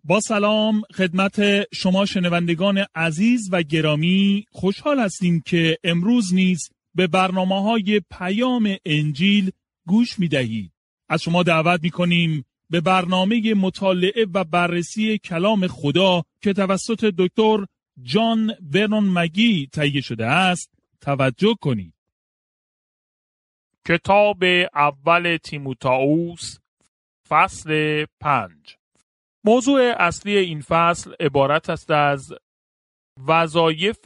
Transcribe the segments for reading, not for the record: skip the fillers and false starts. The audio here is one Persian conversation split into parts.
با سلام خدمت شما شنوندگان عزیز و گرامی، خوشحال هستیم که امروز نیز به برنامه‌های پیام انجیل گوش می‌دهید. از شما دعوت می‌کنیم به برنامه مطالعه و بررسی کلام خدا که توسط دکتر جان ورنون مگی تهیه شده است توجه کنید. کتاب اول تیموتائوس فصل 5. موضوع اصلی این فصل عبارت است از وظایف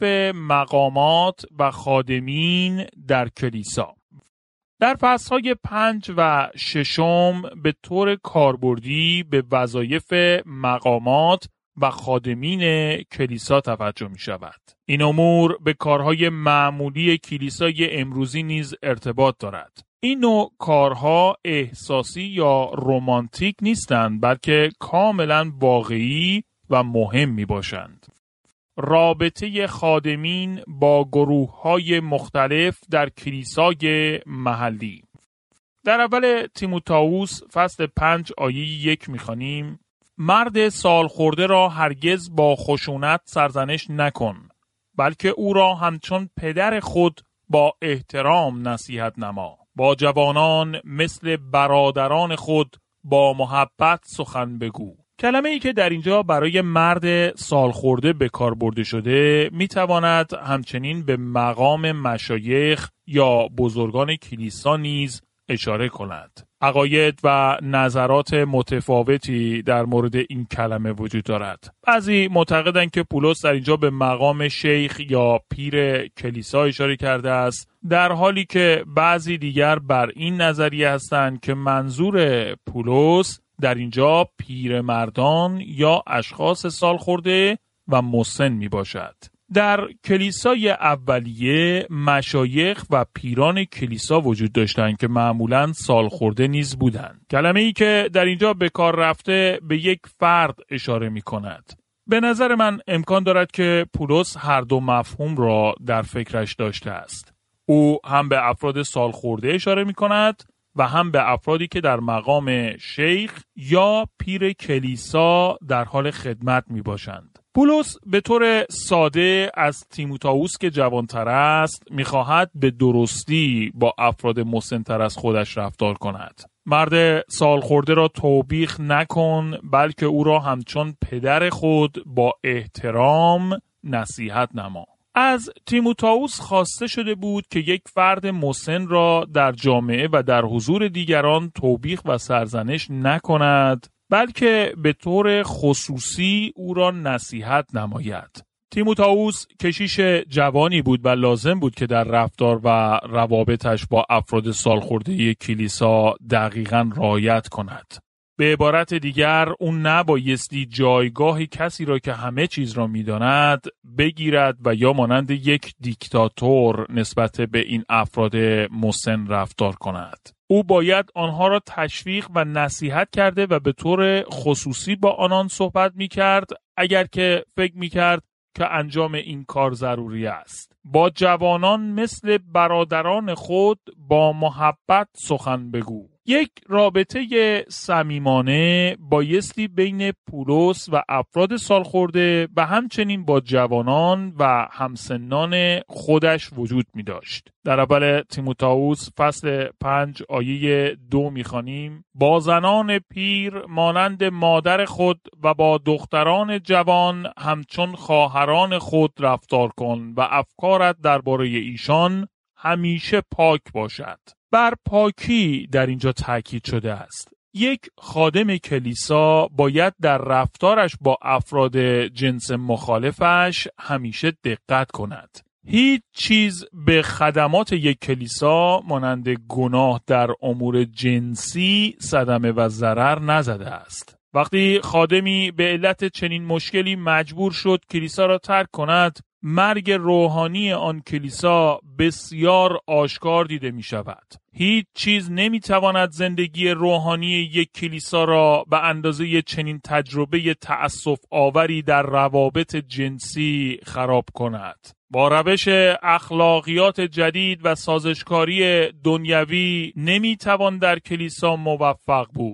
مقامات و خادمین در کلیسا. در فصل‌های 5 و 6 به طور کاربردی به وظایف مقامات و خادمین کلیسا توجه می شود. این امور به کارهای معمولی کلیسای امروزی نیز ارتباط دارد. این نوع کارها احساسی یا رمانتیک نیستند، بلکه کاملا واقعی و مهم می باشند. رابطه خادمین با گروه‌های مختلف در کلیسای محلی. در اول تیموتائوس فصل 5 آیه 1 می‌خوانیم: مرد سالخورده را هرگز با خشونت سرزنش نکن، بلکه او را همچون پدر خود با احترام نصیحت نما. با جوانان مثل برادران خود با محبت سخن بگو. کلمه ای که در اینجا برای مرد سالخورده به کار برده شده میتواند همچنین به مقام مشایخ یا بزرگان کلیسا نیز اشاره کند. عقاید و نظرات متفاوتی در مورد این کلمه وجود دارد. بعضی معتقدند که پولس در اینجا به مقام شیخ یا پیر کلیسا اشاره کرده است، در حالی که بعضی دیگر بر این نظریه هستند که منظور پولس در اینجا پیرمردان یا اشخاص سالخورده و مسن می باشد. در کلیسای اولیه مشایخ و پیران کلیسا وجود داشتند که معمولاً سالخورده نیز بودند. کلمه ای که در اینجا به کار رفته به یک فرد اشاره می کند. به نظر من امکان دارد که پولس هر دو مفهوم را در فکرش داشته است. او هم به افراد سالخورده اشاره می کند و هم به افرادی که در مقام شیخ یا پیر کلیسا در حال خدمت می باشند. پولس به طور ساده از تیموتائوس که جوانتر است می‌خواهد به درستی با افراد مسن‌تر از خودش رفتار کند. مرد سالخورده را توبیخ نکن، بلکه او را همچون پدر خود با احترام نصیحت نما. از تیموتائوس خواسته شده بود که یک فرد مسن را در جامعه و در حضور دیگران توبیخ و سرزنش نکند، بلکه به طور خصوصی او را نصیحت نماید. تیموتائوس کشیش جوانی بود و لازم بود که در رفتار و روابطش با افراد سالخورده کلیسا دقیقاً رعایت کند. به عبارت دیگر اون نبایستی جایگاه کسی را که همه چیز را می‌داند بگیرد و یا مانند یک دیکتاتور نسبت به این افراد مسن رفتار کند. او باید آنها را تشویق و نصیحت کرده و به طور خصوصی با آنان صحبت می‌کرد اگر که فکر می‌کرد که انجام این کار ضروری است. با جوانان مثل برادران خود با محبت سخن بگو. یک رابطه صمیمانه بایستی بین پولس و افراد سالخورده و همچنین با جوانان و همسنان خودش وجود می داشت. در اول تیموتائوس فصل 5 آیه 2 می خوانیم: با زنان پیر مانند مادر خود و با دختران جوان همچون خواهران خود رفتار کن و افکارت درباره ایشان همیشه پاک باشد. بر پاکی در اینجا تاکید شده است. یک خادم کلیسا باید در رفتارش با افراد جنس مخالفش همیشه دقت کند. هیچ چیز به خدمات یک کلیسا مانند گناه در امور جنسی صدمه و ضرر نزده است. وقتی خادمی به علت چنین مشکلی مجبور شد کلیسا را ترک کند، مرگ روحانی آن کلیسا بسیار آشکار دیده می شود. هیچ چیز نمی تواند زندگی روحانی یک کلیسا را به اندازه چنین تجربه تأسف آوری در روابط جنسی خراب کند. با روش اخلاقیات جدید و سازشکاری دنیوی نمی توان در کلیسا موفق بود.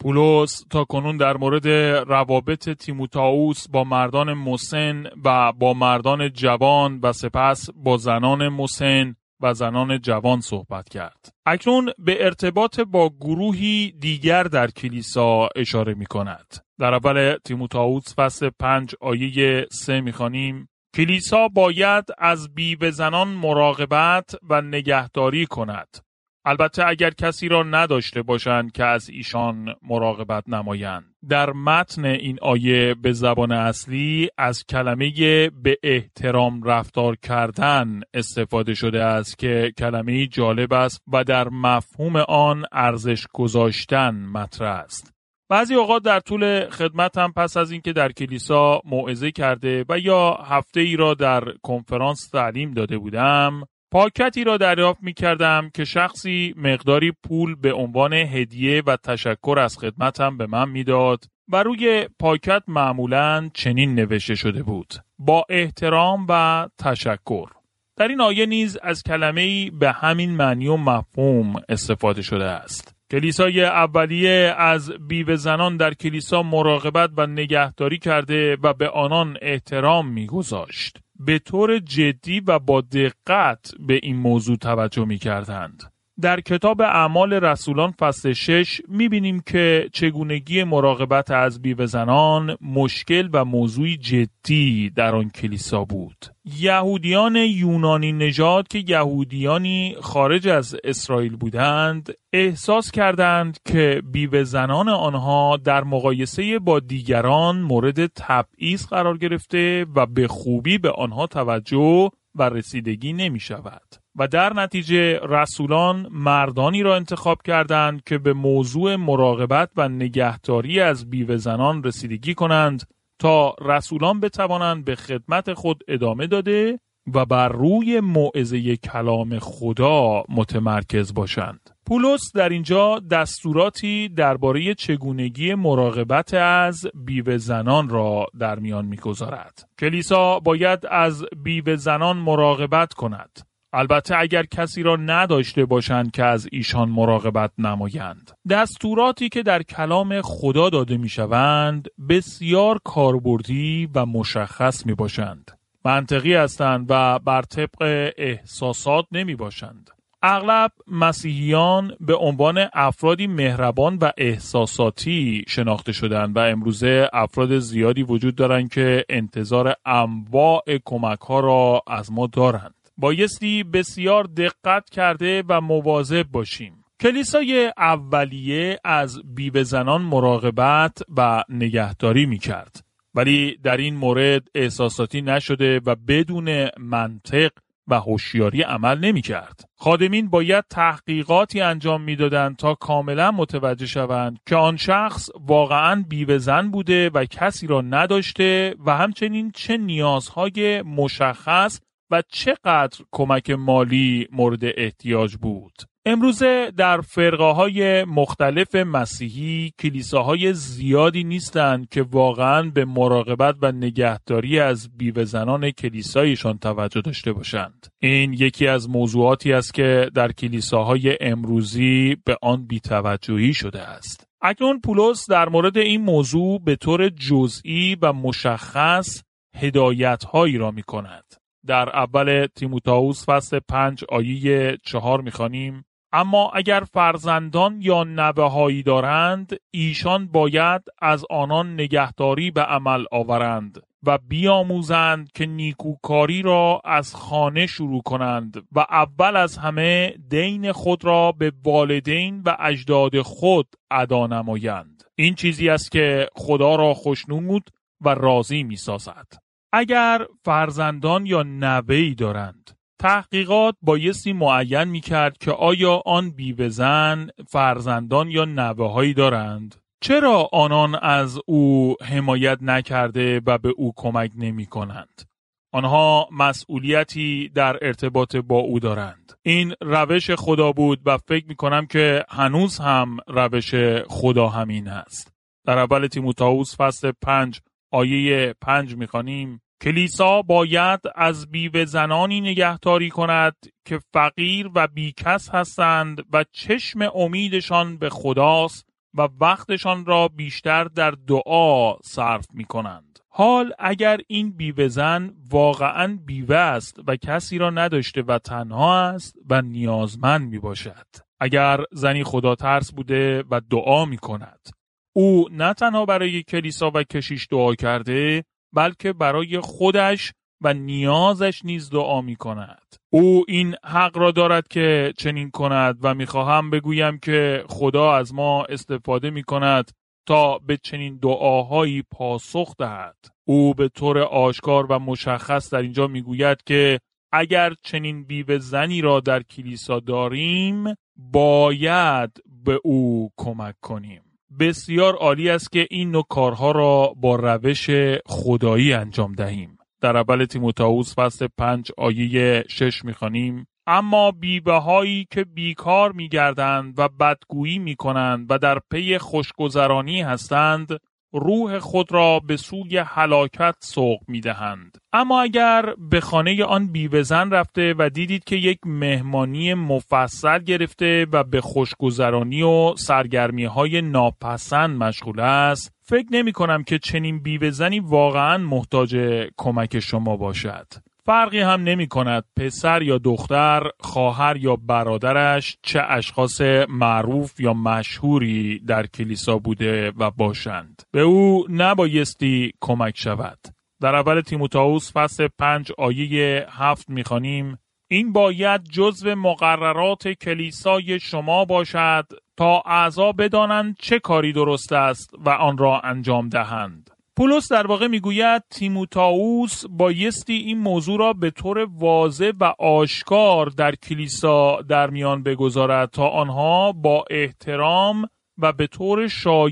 پولس تا کنون در مورد روابط تیموتائوس با مردان مسن و با مردان جوان و سپس با زنان مسن و زنان جوان صحبت کرد. اکنون به ارتباط با گروهی دیگر در کلیسا اشاره می کند. در اول تیموتائوس فصل 5 آیه 3 می خوانیم: کلیسا باید از بیوه زنان مراقبت و نگهداری کند. البته اگر کسی را نداشته باشند که از ایشان مراقبت نمایند. در متن این آیه به زبان اصلی از کلمه به احترام رفتار کردن استفاده شده است که کلمه جالب است و در مفهوم آن ارزش گذاشتن مطرح است. بعضی اوقات در طول خدمتم پس از اینکه در کلیسا موعظه کرده و یا هفته ای را در کنفرانس تعلیم داده بودم، پاکتی را دریافت می کردم که شخصی مقداری پول به عنوان هدیه و تشکر از خدمتم به من می داد و روی پاکت معمولاً چنین نوشته شده بود: با احترام و تشکر. در این آیه نیز از کلمه‌ای به همین معنی و مفهوم استفاده شده است. کلیسای اولیه از بیوه زنان در کلیسا مراقبت و نگهداری کرده و به آنان احترام می‌گذاشت. به طور جدی و با دقت به این موضوع توجه می‌کردند. در کتاب اعمال رسولان فصل 6 می‌بینیم که چگونگی مراقبت از بیوه زنان مشکل و موضوعی جدی در آن کلیسا بود. یهودیان یونانی نژاد که یهودیانی خارج از اسرائیل بودند، احساس کردند که بیوه زنان آنها در مقایسه با دیگران مورد تبعیض قرار گرفته و به خوبی به آنها توجه و رسیدگی نمی شود. و در نتیجه رسولان مردانی را انتخاب کردند که به موضوع مراقبت و نگهداری از بیوه زنان رسیدگی کنند تا رسولان بتوانند به خدمت خود ادامه داده و بر روی موعظه کلام خدا متمرکز باشند. پولس در اینجا دستوراتی درباره چگونگی مراقبت از بیوه زنان را در میان می‌گذارد. کلیسا باید از بیوه زنان مراقبت کند. البته اگر کسی را نداشته باشند که از ایشان مراقبت نمایند. دستوراتی که در کلام خدا داده می شوند بسیار کاربردی و مشخص می باشند. منطقی هستند و بر طبق احساسات نمی باشند. اغلب مسیحیان به عنوان افرادی مهربان و احساساتی شناخته شدند و امروزه افراد زیادی وجود دارند که انتظار انواع کمک‌ها را از ما دارند. بایستی بسیار دقت کرده و مواظب باشیم. کلیسای اولیه از بیوه زنان مراقبت و نگهداری می کرد. ولی در این مورد احساساتی نشده و بدون منطق و هوشیاری عمل نمی کرد. خادمین باید تحقیقاتی انجام می دادند تا کاملا متوجه شوند که آن شخص واقعاً بیوه زن بوده و کسی را نداشته و همچنین چه نیازهای مشخص و چقدر کمک مالی مورد احتیاج بود. امروزه در فرقه‌های مختلف مسیحی کلیساهای زیادی نیستند که واقعاً به مراقبت و نگهداری از بیوه زنان کلیسایشان توجه داشته باشند. این یکی از موضوعاتی است که در کلیساهای امروزی به آن بی‌توجهی شده است. اکنون پولس در مورد این موضوع به طور جزئی و مشخص هدایت‌هایی را می‌کند. در اول تیموتائوس فصل 5 آیه 4 می‌خوانیم: اما اگر فرزندان یا نوه‌هایی دارند، ایشان باید از آنان نگهداری به عمل آورند و بیاموزند که نیکوکاری را از خانه شروع کنند و اول از همه دین خود را به والدین و اجداد خود ادا نمایند. این چیزی است که خدا را خوشنود و راضی می‌سازد. اگر فرزندان یا نوه‌ای دارند، تحقیقات بایستی معین می‌کرد که آیا آن بیوه زن فرزندان یا نوه‌هایی دارند؟ چرا آنان از او حمایت نکرده و به او کمک نمی‌کنند؟ آنها مسئولیتی در ارتباط با او دارند. این روش خدا بود و فکر می‌کنم که هنوز هم روش خدا همین است. در اول تیموتائوس فصل 5 آیه 5 می‌خوانیم: کلیسا باید از بیوه زنانی نگهداری کند که فقیر و بیکس هستند و چشم امیدشان به خداست و وقتشان را بیشتر در دعا صرف می کنند. حال اگر این بیوه زن واقعاً بیوه است و کسی را نداشته و تنها است و نیازمند می باشد، اگر زنی خدا ترس بوده و دعا می کند، او نه تنها برای کلیسا و کشیش دعا کرده، بلکه برای خودش و نیازش نیز دعا می کند. او این حق را دارد که چنین کند و می خواهم بگویم که خدا از ما استفاده می کند تا به چنین دعاهایی پاسخ دهد. او به طور آشکار و مشخص در اینجا می گوید که اگر چنین بیوه زنی را در کلیسا داریم، باید به او کمک کنیم. بسیار عالی است که این نوع کارها را با روش خدایی انجام دهیم. در اول تیموتائوس فصل 5 آیه 6 می‌خوانیم: اما بیوه هایی که بیکار می‌گردند و بدگویی می‌کنند و در پی خوشگذرانی هستند، روح خود را به سوی هلاکت سوق می‌دهند. اما اگر به خانه آن بیوه زن رفته و دیدید که یک مهمانی مفصل گرفته و به خوشگذرانی و سرگرمی‌های ناپسند مشغول است، فکر نمی‌کنم که چنین بیوه زنی واقعاً محتاج کمک شما باشد. فرقی هم نمی کند پسر یا دختر، خواهر یا برادرش چه اشخاص معروف یا مشهوری در کلیسا بوده و باشند. به او نبایستی کمک شود. در اول تیموتائوس فصل 5 آیه 7 می‌خوانیم: این باید جزو مقررات کلیسای شما باشد تا اعضا بدانند چه کاری درست است و آن را انجام دهند. پولس در واقع میگوید تیموتائوس بایستی این موضوع را به طور واضح و آشکار در کلیسا در میان بگذارد تا آنها با احترام و به طور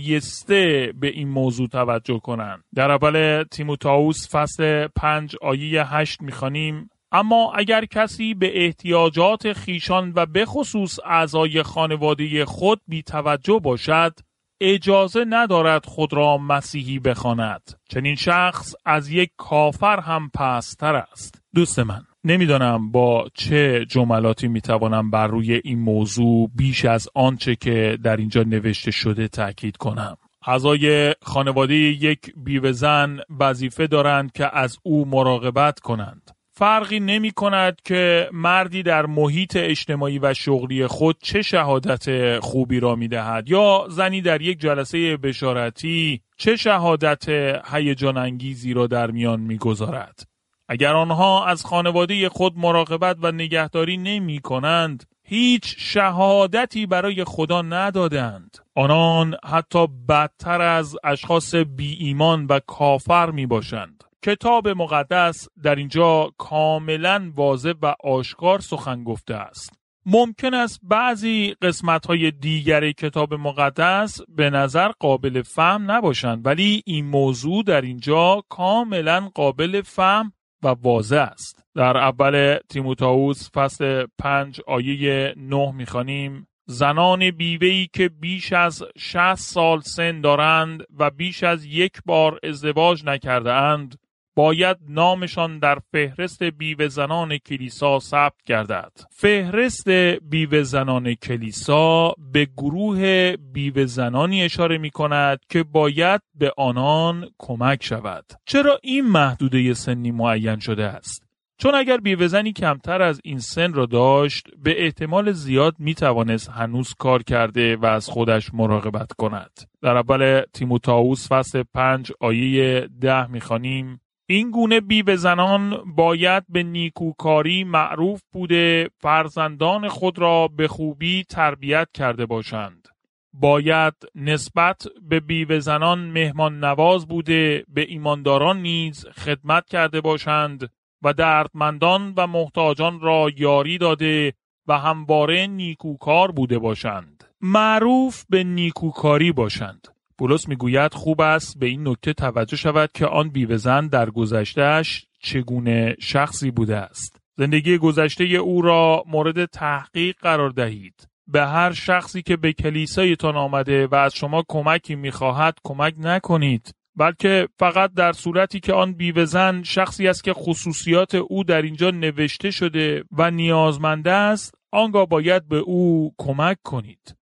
شایسته به این موضوع توجه کنند. در اول تیموتائوس فصل 5 آیه 8 میخوانیم: اما اگر کسی به احتیاجات خیشان و به خصوص اعضای خانواده خود بی توجه باشد، اجازه ندارد خود را مسیحی بخواند. چنین شخص از یک کافر هم پست‌تر است. دوست من، نمیدانم با چه جملاتی میتوانم بر روی این موضوع بیش از آنچه که در اینجا نوشته شده تاکید کنم. اعضای خانواده یک بیوه زن وظیفه دارند که از او مراقبت کنند. فرقی نمی کند که مردی در محیط اجتماعی و شغلی خود چه شهادت خوبی را می دهد یا زنی در یک جلسه بشارتی چه شهادت هیجان انگیزی را در میان می گذارد. اگر آنها از خانواده خود مراقبت و نگهداری نمی کنند، هیچ شهادتی برای خدا ندادند. آنان حتی بدتر از اشخاص بی ایمان و کافر می باشند. کتاب مقدس در اینجا کاملا واضح و آشکار سخن گفته است. ممکن است بعضی قسمت‌های دیگر کتاب مقدس به نظر قابل فهم نباشند، ولی این موضوع در اینجا کاملا قابل فهم و واضح است. در اول تیموتائوس فصل 5 آیه 9 می‌خوانیم: زنان بیوه‌ای که بیش از 60 سال سن دارند و بیش از یک بار ازدواج نکرده اند، باید نامشان در فهرست بیوه زنان کلیسا ثبت گردد. فهرست بیوه زنان کلیسا به گروه بیوه زنانی اشاره می کند که باید به آنان کمک شود. چرا این محدوده سنی معین شده است؟ چون اگر بیوه زنی کمتر از این سن را داشت، به احتمال زیاد می توانست هنوز کار کرده و از خودش مراقبت کند. در اول تیموتائوس فصل 5 آیه 10 می خوانیم: این گونه بیوه زنان باید به نیکوکاری معروف بوده فرزندان خود را به خوبی تربیت کرده باشند. باید نسبت به بیوه زنان مهمان نواز بوده به ایمانداران نیز خدمت کرده باشند و دردمندان و محتاجان را یاری داده و همواره نیکوکار بوده باشند. معروف به نیکوکاری باشند. پولس میگوید خوب است به این نکته توجه شود که آن بیوه زن در گذشته‌اش چگونه شخصی بوده است. زندگی گذشته او را مورد تحقیق قرار دهید. به هر شخصی که به کلیسایتان آمده و از شما کمکی میخواهد کمک نکنید، بلکه فقط در صورتی که آن بیوه زن شخصی است که خصوصیات او در اینجا نوشته شده و نیازمند است، آنگاه باید به او کمک کنید.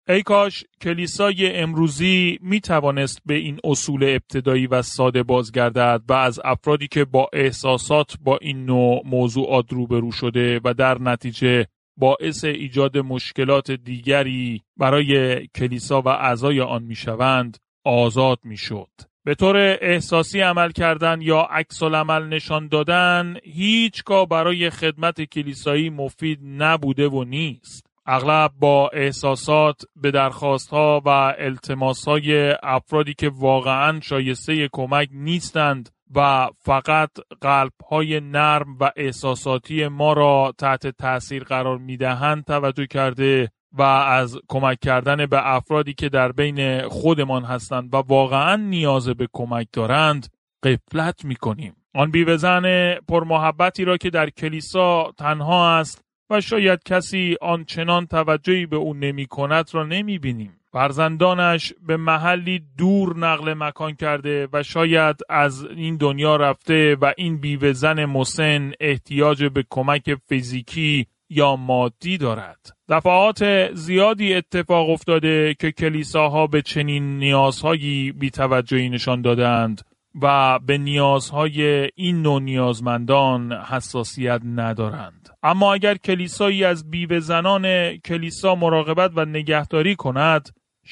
ای کاش کلیسای امروزی می توانست به این اصول ابتدایی و ساده بازگردد و از افرادی که با احساسات با این نوع موضوعات روبرو شده و در نتیجه باعث ایجاد مشکلات دیگری برای کلیسا و اعضای آن می شوند آزاد می شد. به طور احساسی عمل کردن یا عکس العمل نشان دادن هیچگاه برای خدمت کلیسایی مفید نبوده و نیست. اغلب با احساسات به درخواست‌ها و التماس‌های افرادی که واقعاً شایسته کمک نیستند و فقط قلب‌های نرم و احساساتی ما را تحت تأثیر قرار می‌دهند توجه کرده و از کمک کردن به افرادی که در بین خودمان هستند و واقعاً نیاز به کمک دارند غفلت می‌کنیم. آن بیوه‌زن پرمحبتی را که در کلیسا تنها است و شاید کسی آنچنان توجهی به او نمی کند را نمی بینیم. فرزندانش به محلی دور نقل مکان کرده و شاید از این دنیا رفته و این بیوه‌زن مسن احتیاج به کمک فیزیکی یا مادی دارد. دفعات زیادی اتفاق افتاده که کلیساها به چنین نیازهایی بی‌توجهی نشان دادند و به نیازهای این نوع نیازمندان حساسیت ندارند. اما اگر کلیسایی از بیوه‌زنان کلیسا مراقبت و نگهداری کند،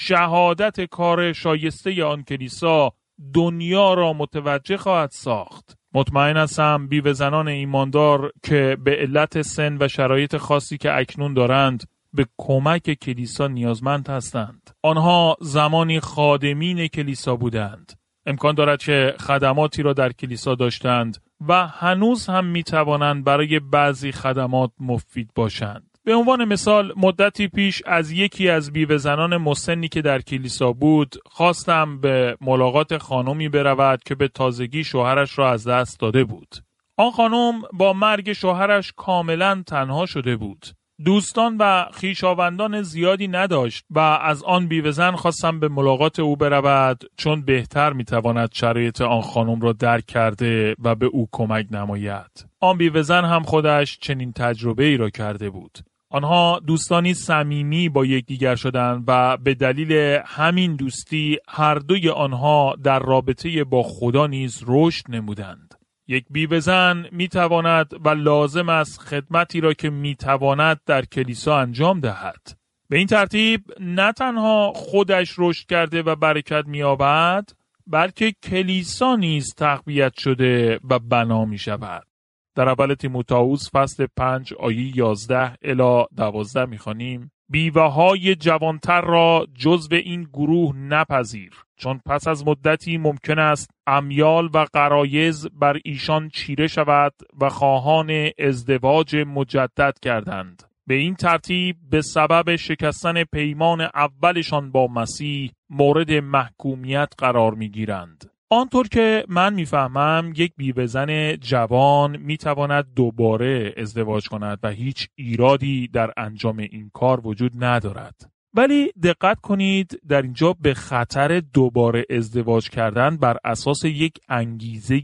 شهادت کار شایسته آن کلیسا دنیا را متوجه خواهد ساخت. مطمئن هستم بیوه‌زنان ایماندار که به علت سن و شرایط خاصی که اکنون دارند به کمک کلیسا نیازمند هستند. آنها زمانی خادمین کلیسا بودند. امکان دارد که خدماتی را در کلیسا داشتند و هنوز هم می توانند برای بعضی خدمات مفید باشند. به عنوان مثال مدتی پیش از یکی از بیوه‌زنان مسنی که در کلیسا بود خواستم به ملاقات خانمی برود که به تازگی شوهرش را از دست داده بود. آن خانم با مرگ شوهرش کاملا تنها شده بود. دوستان و خویشاوندان زیادی نداشت و از آن بیوه‌زن خواستم به ملاقات او برود چون بهتر میتواند شرایط آن خانم را درک کرده و به او کمک نماید. آن بیوه‌زن هم خودش چنین تجربه ای را کرده بود. آنها دوستانی صمیمی با یکدیگر شدند و به دلیل همین دوستی هر دوی آنها در رابطه با خدا نیز رشد نمودند. یک بیوه‌زن میتواند و لازم است خدمتی را که میتواند در کلیسا انجام دهد. به این ترتیب نه تنها خودش رشد کرده و برکت می‌یابد، بلکه کلیسا نیز تقویت شده و بنا می‌شود. در اول تیموتائوس فصل 5 آیه 11 الی 12 می‌خوانیم: بیوه‌های جوانتر را جزو این گروه نپذیر، چون پس از مدتی ممکن است امیال و غرایز بر ایشان چیره شود و خواهان ازدواج مجدد کردند. به این ترتیب به سبب شکستن پیمان اولشان با مسیح مورد محکومیت قرار می‌گیرند. آنطور که من میفهمم یک بیوه‌زن جوان میتواند دوباره ازدواج کند و هیچ ایرادی در انجام این کار وجود ندارد. ولی دقت کنید در اینجا به خطر دوباره ازدواج کردن بر اساس یک انگیزه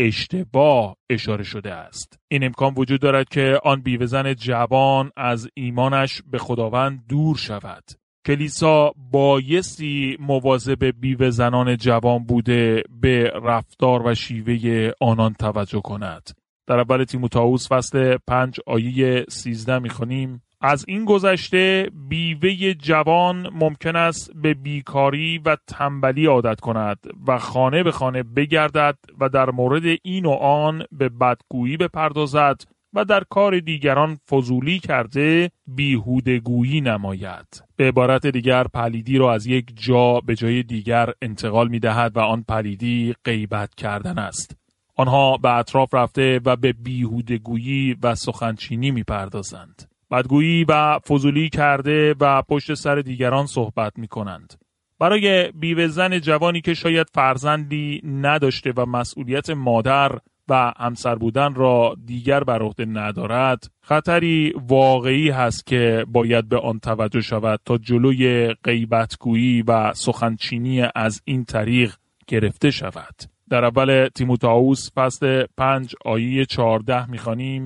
اشتباه اشاره شده است. این امکان وجود دارد که آن بیوه‌زن جوان از ایمانش به خداوند دور شود. کلیسا بایستی مواظب بیوه‌زنان جوان بوده به رفتار و شیوه آنان توجه کند. در اول تیموتائوس فصل 5 آیه 13 می‌خوانیم: از این گذشته بیوه جوان ممکن است به بیکاری و تنبلی عادت کند و خانه به خانه بگردد و در مورد این و آن به بدگویی بپردازد و در کار دیگران فضولی کرده بیهودگویی نماید. به عبارت دیگر پلیدی را از یک جا به جای دیگر انتقال می دهد و آن پلیدی غیبت کردن است. آنها به اطراف رفته و به بیهودگویی و سخنچینی می پردازند. بدگویی و فضولی کرده و پشت سر دیگران صحبت می کنند. برای بیوه‌زن جوانی که شاید فرزندی نداشته و مسئولیت مادر و همسر بودن را دیگر بر عهده ندارد، خطری واقعی هست که باید به آن توجه شود تا جلوی غیبتگویی و سخنچینی از این طریق گرفته شود. در اول تیموتائوس فصل 5 آیه 14 می‌خوانیم: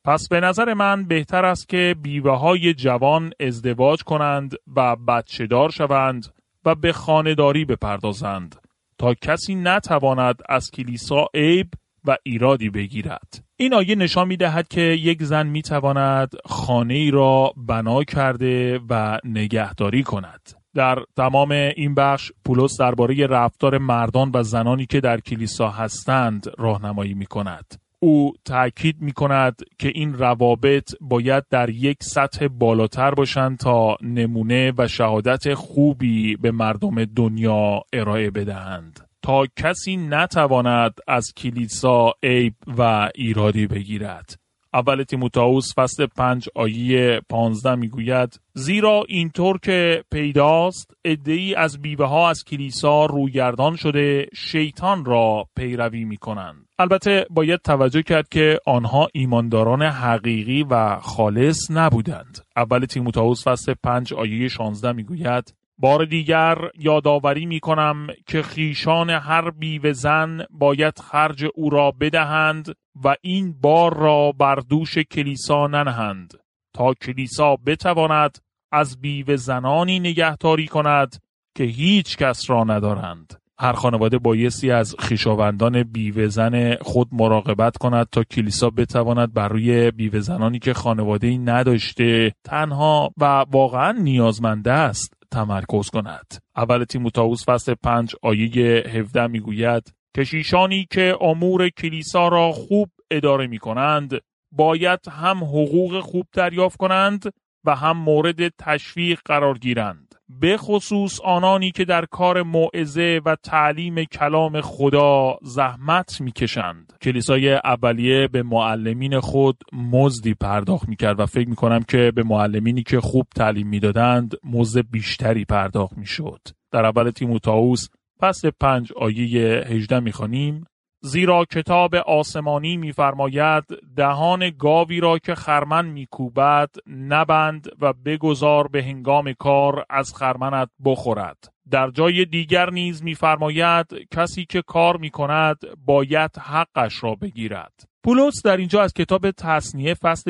پس به نظر من بهتر است که بیوه‌های جوان ازدواج کنند و بچه‌دار شوند و به خانه‌داری بپردازند تا کسی نتواند از کلیسا عیب و ایرادی بگیرد. این آیه نشان می‌دهد که یک زن می‌تواند خانه‌ای را بنا کرده و نگهداری کند. در تمام این بخش پولس درباره رفتار مردان و زنانی که در کلیسا هستند راهنمایی می‌کند. او تأکید می‌کند که این روابط باید در یک سطح بالاتر باشند تا نمونه و شهادت خوبی به مردم دنیا ارائه بدهند، تا کسی نتواند از کلیسا عیب و ایرادی بگیرد. اول تیموتائوس فصل 5 آیه 15 میگوید: زیرا اینطور که پیداست عده‌ای از بیوه‌ها از کلیسا رویگردان شده شیطان را پیروی می‌کنند. البته باید توجه کرد که آنها ایمانداران حقیقی و خالص نبودند. اول تیموتائوس فصل 5 آیه 16 میگوید: بار دیگر یادآوری می‌کنم که خویشان هر بیوه زن باید خرج او را بدهند و این بار را بر دوش کلیسا ننهند تا کلیسا بتواند از بیوه زنانی نگهداری کند که هیچ کس را ندارند. هر خانواده بایستی از خویشاوندان بیوه زن خود مراقبت کند تا کلیسا بتواند بر روی بیوه زنانی که خانواده‌ای نداشته، تنها و واقعا نیازمنده است تمرکز کند. اول تیموتائوس فصل 5 آیه 17 میگوید: کشیشانی که امور کلیسا را خوب اداره می کنند باید هم حقوق خوب دریافت کنند و هم مورد تشویق قرار گیرند، به خصوص آنانی که در کار موعظه و تعلیم کلام خدا زحمت می کشند. کلیسای اولیه به معلمین خود مزدی پرداخت می کرد و فکر می کنم که به معلمینی که خوب تعلیم می دادند مزد بیشتری پرداخت می شد. در اول تیموتائوس فصل 5 آیه 18 می خوانیم: زیرا کتاب آسمانی می‌فرماید دهان گاوی را که خرمن می‌کوبد نبند و بگذار به هنگام کار از خرمنت بخورد. در جای دیگر نیز می‌فرماید کسی که کار می‌کند باید حقش را بگیرد. پولس در اینجا از کتاب تثنیه فصل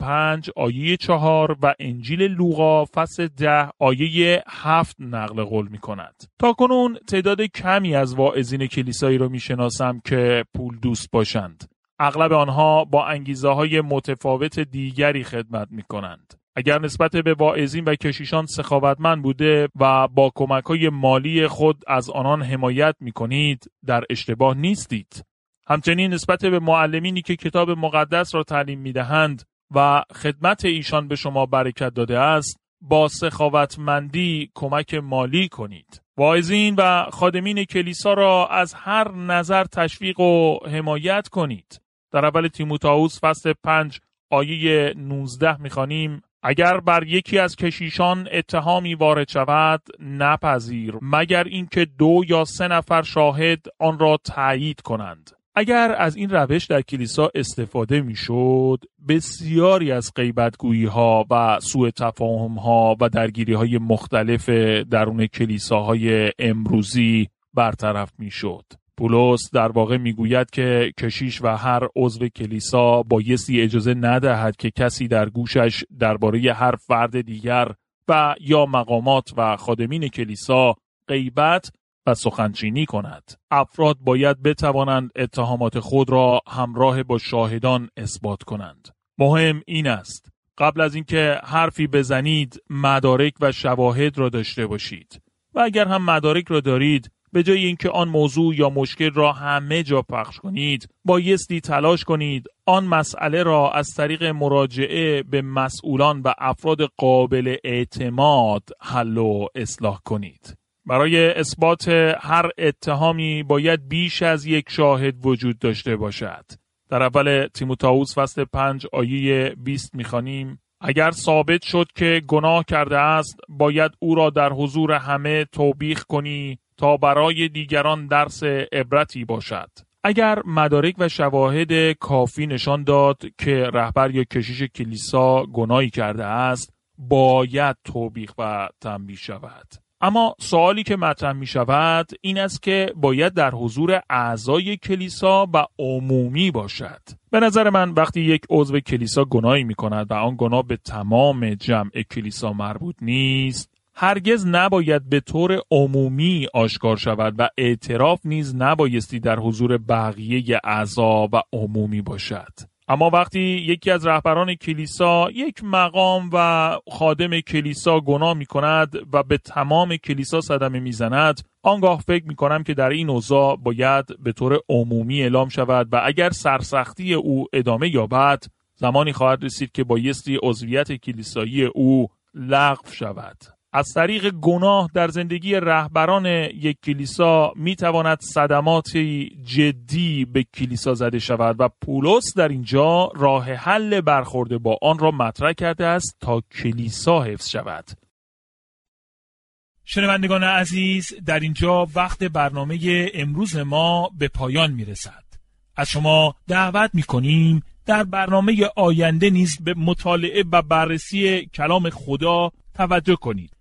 25 آیه 4 و انجیل لوقا فصل 10 آیه 7 نقل قول می کند. تاکنون تعداد کمی از واعظین کلیسایی را می شناسم که پول دوست باشند. اغلب آنها با انگیزه های متفاوت دیگری خدمت می کنند. اگر نسبت به واعظین و کشیشان سخاوتمند بوده و با کمک‌های مالی خود از آنان حمایت می کنید، در اشتباه نیستید. همچنین نسبت به معلمینی که کتاب مقدس را تعلیم می‌دهند و خدمت ایشان به شما برکت داده است، با سخاوتمندی کمک مالی کنید. واعظین و خادمین کلیسا را از هر نظر تشویق و حمایت کنید. در اول تیموتائوس فصل 5 آیه 19 می‌خوانیم: اگر بر یکی از کشیشان اتهامی وارد شود نپذیر، مگر اینکه 2 یا 3 نفر شاهد آن را تایید کنند. اگر از این روش در کلیسا استفاده میشد، بسیاری از غیبتگویی‌ها و سوء تفاهم‌ها و درگیری‌های مختلف درون کلیساهای امروزی برطرف میشد. پولس در واقع میگوید که کشیش و هر عضو کلیسا بایستی اجازه ندهد که کسی در گوشش درباره هر فرد دیگر و یا مقامات و خادمین کلیسا غیبت و سخنچینی کند. افراد باید بتوانند اتهامات خود را همراه با شاهدان اثبات کنند. مهم این است قبل از اینکه حرفی بزنید مدارک و شواهد را داشته باشید و اگر هم مدارک را دارید، به جای اینکه آن موضوع یا مشکل را همه جا پخش کنید، بایستی تلاش کنید آن مسئله را از طریق مراجعه به مسئولان و افراد قابل اعتماد حل و اصلاح کنید. برای اثبات هر اتهامی باید بیش از یک شاهد وجود داشته باشد. در اول تیموتائوس فصل 5 آیه 20 می‌خوانیم: اگر ثابت شد که گناه کرده است، باید او را در حضور همه توبیخ کنی تا برای دیگران درس عبرتی باشد. اگر مدارک و شواهد کافی نشان داد که رهبر یا کشیش کلیسا گناهی کرده است، باید توبیخ و تنبیه شود. اما سوالی که مطرح می شود این است که باید در حضور اعضای کلیسا و عمومی باشد. به نظر من وقتی یک عضو کلیسا گناهی می کند و آن گناه به تمام جمع کلیسا مربوط نیست، هرگز نباید به طور عمومی آشکار شود و اعتراف نیز نبایستی در حضور بقیه اعضا و عمومی باشد. اما وقتی یکی از رهبران کلیسا، یک مقام و خادم کلیسا گناه می کند و به تمام کلیسا صدمه می زند، آنگاه فکر می کنم که در این اوضاع باید به طور عمومی اعلام شود و اگر سرسختی او ادامه یابد، زمانی خواهد رسید که بایستی عضویت کلیسایی او لغو شود. از طریق گناه در زندگی رهبران یک کلیسا می تواند صدماتی جدی به کلیسا زده شود و پولس در اینجا راه حل برخورد با آن را مطرح کرده است تا کلیسا حفظ شود. شنوندگان عزیز، در اینجا وقت برنامه امروز ما به پایان می رسد. از شما دعوت می کنیم در برنامه آینده نیز به مطالعه و بررسی کلام خدا توجه کنید.